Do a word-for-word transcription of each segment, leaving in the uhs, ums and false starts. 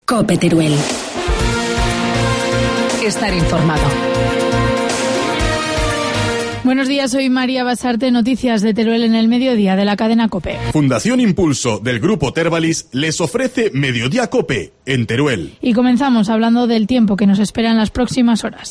COPE Teruel. Estar informado. Buenos días, soy María Basarte, noticias de Teruel en el mediodía de la cadena COPE. Fundación Impulso del Grupo Tervalis les ofrece Mediodía COPE en Teruel. Y comenzamos hablando del tiempo que nos espera en las próximas horas.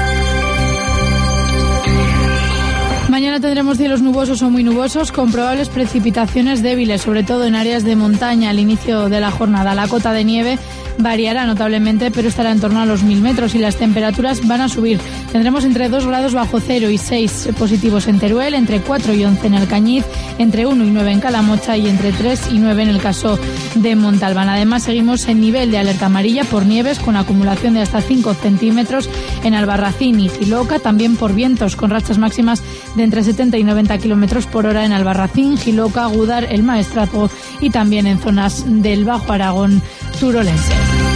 Mañana tendremos cielos nubosos o muy nubosos con probables precipitaciones débiles, sobre todo en áreas de montaña al inicio de la jornada. La cota de nieve variará notablemente, pero estará en torno a los mil metros y las temperaturas van a subir. Tendremos entre dos grados bajo cero y seis positivos en Teruel, entre cuatro y once en Alcañiz, entre uno y nueve en Calamocha y entre tres y nueve en el caso de Montalbán. Además, seguimos en nivel de alerta amarilla por nieves con acumulación de hasta cinco centímetros en Albarracín y Jiloca, también por vientos con rachas máximas de entre setenta y noventa kilómetros por hora en Albarracín, Jiloca, Gúdar, El Maestrazgo y también en zonas del Bajo Aragón turolense.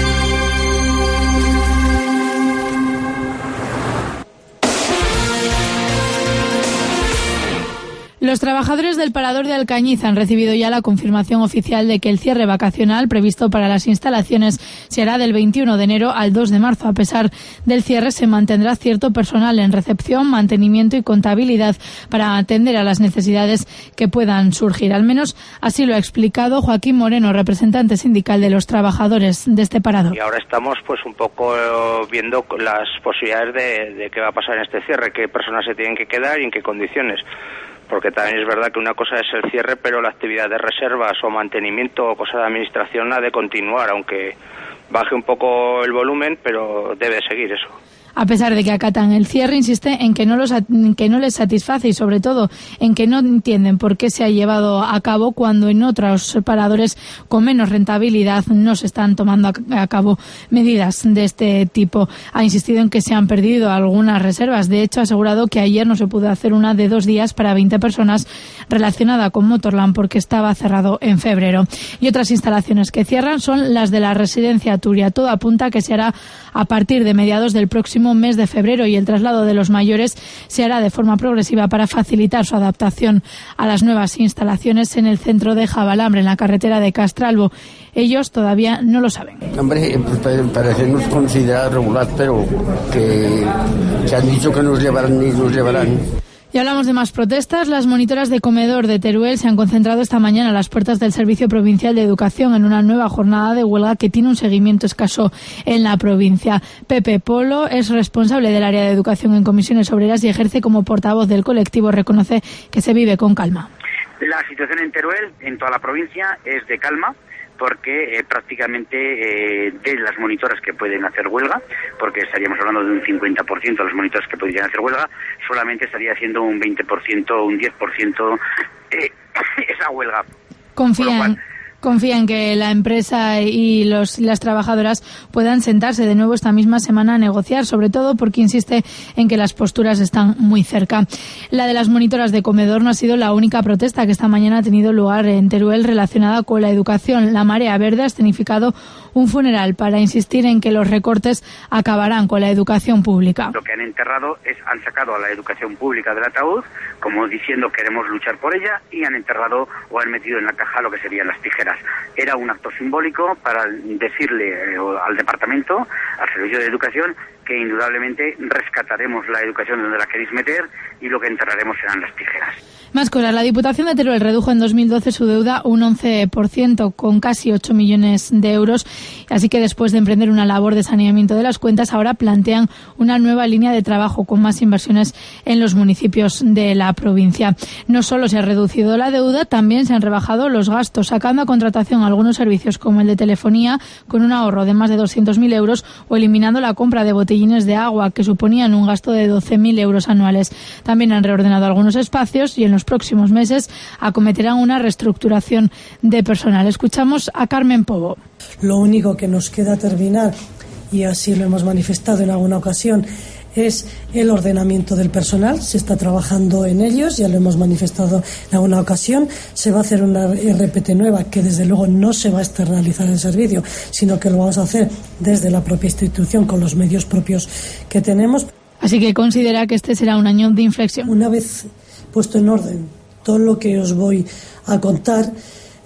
Los trabajadores del Parador de Alcañiz han recibido ya la confirmación oficial de que el cierre vacacional previsto para las instalaciones se hará del veintiuno de enero al dos de marzo. A pesar del cierre, se mantendrá cierto personal en recepción, mantenimiento y contabilidad para atender a las necesidades que puedan surgir. Al menos así lo ha explicado Joaquín Moreno, representante sindical de los trabajadores de este parador. Y ahora estamos pues un poco viendo las posibilidades de, de qué va a pasar en este cierre, qué personas se tienen que quedar y en qué condiciones. Porque también es verdad que una cosa es el cierre, pero la actividad de reservas o mantenimiento o cosa de administración ha de continuar, aunque baje un poco el volumen, pero debe seguir eso. A pesar de que acatan el cierre, insiste en que no los en que no les satisface y sobre todo en que no entienden por qué se ha llevado a cabo cuando en otros paradores con menos rentabilidad no se están tomando a cabo medidas de este tipo. Ha insistido en que se han perdido algunas reservas. De hecho, ha asegurado que ayer no se pudo hacer una de dos días para veinte personas relacionada con Motorland porque estaba cerrado en febrero. Y otras instalaciones que cierran son las de la residencia Turia. Todo apunta a que se hará a partir de mediados del próximo mes de febrero y el traslado de los mayores se hará de forma progresiva para facilitar su adaptación a las nuevas instalaciones en el centro de Jabalambre, en la carretera de Castralbo. Ellos todavía no lo saben. Hombre, pues parecernos considerar regular, pero que se han dicho que nos llevarán y nos llevarán. Y hablamos de más protestas. Las monitoras de comedor de Teruel se han concentrado esta mañana a las puertas del Servicio Provincial de Educación en una nueva jornada de huelga que tiene un seguimiento escaso en la provincia. Pepe Polo es responsable del área de educación en Comisiones Obreras y ejerce como portavoz del colectivo. Reconoce que se vive con calma. La situación en Teruel, en toda la provincia, es de calma, porque eh, prácticamente eh, de las monitoras que pueden hacer huelga, porque estaríamos hablando de un cincuenta por ciento de las monitoras que podrían hacer huelga, solamente estaría haciendo un veinte por ciento o un diez por ciento eh, esa huelga. Confían. Confía en que la empresa y los, las trabajadoras puedan sentarse de nuevo esta misma semana a negociar, sobre todo porque insiste en que las posturas están muy cerca. La de las monitoras de comedor no ha sido la única protesta que esta mañana ha tenido lugar en Teruel relacionada con la educación. La Marea Verde ha escenificado un funeral para insistir en que los recortes acabarán con la educación pública. Lo que han enterrado es, han sacado a la educación pública del ataúd, como diciendo queremos luchar por ella, y han enterrado o han metido en la caja lo que serían las tijeras. Era un acto simbólico para decirle eh, al departamento, al servicio de educación, que indudablemente rescataremos la educación donde la queréis meter y lo que enterraremos serán las tijeras. Más cosas. La Diputación de Teruel redujo en dos mil doce su deuda un once por ciento con casi ocho millones de euros. Así que después de emprender una labor de saneamiento de las cuentas, ahora plantean una nueva línea de trabajo con más inversiones en los municipios de la provincia. No solo se ha reducido la deuda, también se han rebajado los gastos, sacando a contratación algunos servicios como el de telefonía con un ahorro de más de doscientos mil euros o eliminando la compra de botellines de agua que suponían un gasto de doce mil euros anuales. También han reordenado algunos espacios y en los próximos meses acometerán una reestructuración de personal. Escuchamos a Carmen Pobo. Lo único que nos queda terminar, y así lo hemos manifestado en alguna ocasión, es el ordenamiento del personal. Se está trabajando en ellos, ya lo hemos manifestado en alguna ocasión. Se va a hacer una R P T nueva que desde luego no se va a externalizar el servicio, sino que lo vamos a hacer desde la propia institución con los medios propios que tenemos. Así que considera que este será un año de inflexión. Una vez puesto en orden todo lo que os voy a contar,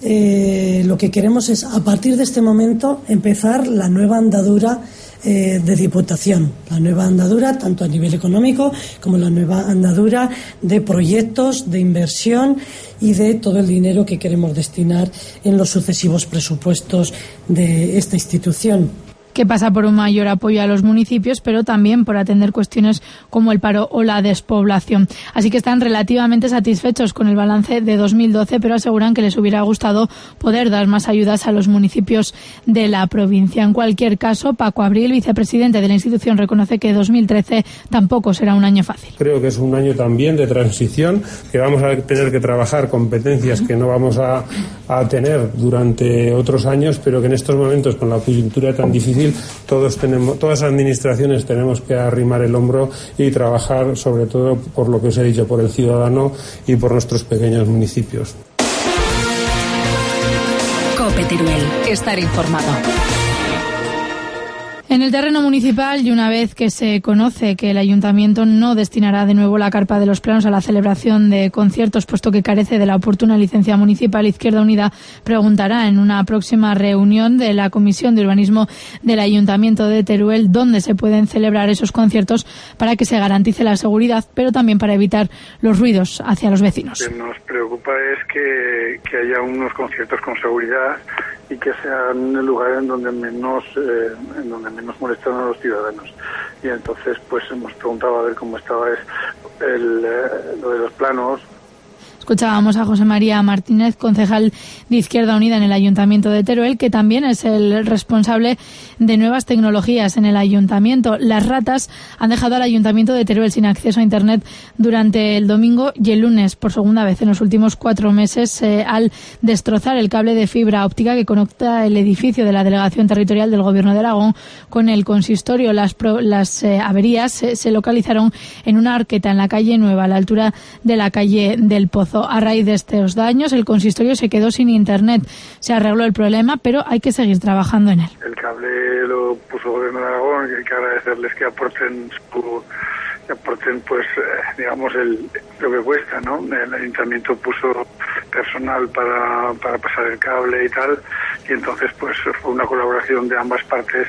eh, lo que queremos es, a partir de este momento, empezar la nueva andadura eh, de Diputación, la nueva andadura tanto a nivel económico como la nueva andadura de proyectos, de inversión y de todo el dinero que queremos destinar en los sucesivos presupuestos de esta institución. Que pasa por un mayor apoyo a los municipios, pero también por atender cuestiones como el paro o la despoblación. Así que están relativamente satisfechos con el balance de dos mil doce, pero aseguran que les hubiera gustado poder dar más ayudas a los municipios de la provincia. En cualquier caso, Paco Abril, vicepresidente de la institución, reconoce que dos mil trece tampoco será un año fácil. Creo que es un año también de transición, que vamos a tener que trabajar competencias que no vamos a, a tener durante otros años, pero que en estos momentos, con la coyuntura tan difícil, Todos tenemos, todas las administraciones tenemos que arrimar el hombro y trabajar sobre todo por lo que os he dicho, por el ciudadano y por nuestros pequeños municipios. COPE Teruel, estar informado. En el terreno municipal, y una vez que se conoce que el ayuntamiento no destinará de nuevo la carpa de los planos a la celebración de conciertos, puesto que carece de la oportuna licencia municipal, Izquierda Unida preguntará en una próxima reunión de la Comisión de Urbanismo del Ayuntamiento de Teruel dónde se pueden celebrar esos conciertos para que se garantice la seguridad, pero también para evitar los ruidos hacia los vecinos. Lo que nos preocupa es que, que haya unos conciertos con seguridad y que sean en el lugar en donde menos eh, en donde menos molestan a los ciudadanos. Y entonces pues hemos preguntado a ver cómo estaba el, eh, lo de los planos. Escuchábamos a José María Martínez, concejal de Izquierda Unida en el Ayuntamiento de Teruel, que también es el responsable de nuevas tecnologías en el Ayuntamiento. Las ratas han dejado al Ayuntamiento de Teruel sin acceso a Internet durante el domingo y el lunes, por segunda vez en los últimos cuatro meses, eh, al destrozar el cable de fibra óptica que conecta el edificio de la Delegación Territorial del Gobierno de Aragón con el consistorio. Las, pro, las eh, averías eh, se localizaron en una arqueta en la calle Nueva, a la altura de la calle del Pozo. A raíz de estos daños, el consistorio se quedó sin Internet. Se arregló el problema, pero hay que seguir trabajando en él. El cable lo puso el Gobierno de Aragón, y hay que agradecerles que aporten su, que aporten pues eh, digamos el lo que cuesta, ¿no? El ayuntamiento puso personal para, para pasar el cable y tal, y entonces pues fue una colaboración de ambas partes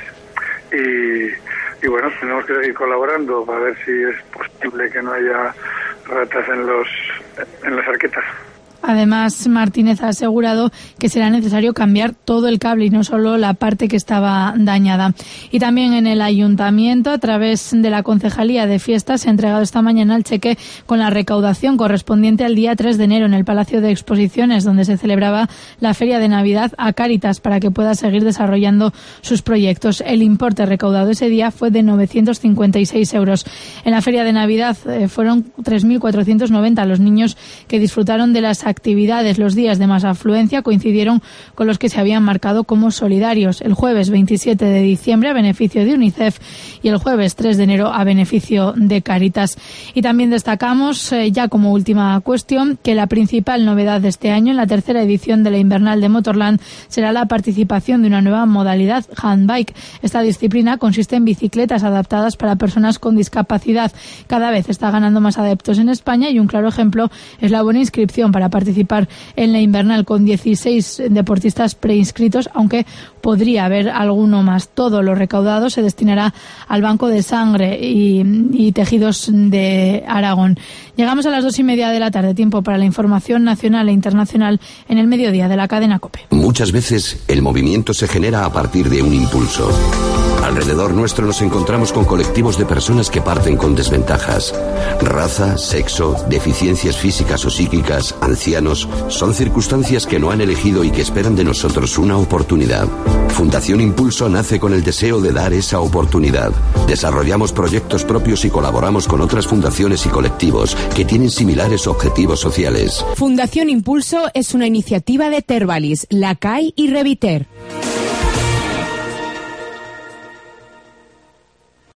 y, y bueno, tenemos que seguir colaborando para ver si es posible que no haya ratas en los en las arquetas. Además, Martínez ha asegurado que será necesario cambiar todo el cable y no solo la parte que estaba dañada. Y también en el Ayuntamiento, a través de la Concejalía de Fiestas, se ha entregado esta mañana el cheque con la recaudación correspondiente al día tres de enero en el Palacio de Exposiciones, donde se celebraba la Feria de Navidad, a Cáritas para que pueda seguir desarrollando sus proyectos. El importe recaudado ese día fue de novecientos cincuenta y seis euros. En la Feria de Navidad eh, fueron tres mil cuatrocientos noventa los niños que disfrutaron de las actividades. Los días de más afluencia coincidieron con los que se habían marcado como solidarios. El jueves veintisiete de diciembre a beneficio de UNICEF y el jueves tres de enero a beneficio de Cáritas. Y también destacamos, eh, ya como última cuestión, que la principal novedad de este año en la tercera edición de la Invernal de Motorland será la participación de una nueva modalidad, handbike. Esta disciplina consiste en bicicletas adaptadas para personas con discapacidad. Cada vez está ganando más adeptos en España y un claro ejemplo es la buena inscripción para participar en la Invernal, con dieciséis deportistas preinscritos, aunque podría haber alguno más. Todo lo recaudado se destinará al Banco de Sangre y, y Tejidos de Aragón. Llegamos a las dos y media de la tarde, tiempo para la información nacional e internacional en el mediodía de la cadena COPE. Muchas veces el movimiento se genera a partir de un impulso. Alrededor nuestro nos encontramos con colectivos de personas que parten con desventajas. Raza, sexo, deficiencias físicas o psíquicas, ancianos, son circunstancias que no han elegido y que esperan de nosotros una oportunidad. Fundación Impulso nace con el deseo de dar esa oportunidad. Desarrollamos proyectos propios y colaboramos con otras fundaciones y colectivos que tienen similares objetivos sociales. Fundación Impulso es una iniciativa de Tervalis, La C A I y Reviter.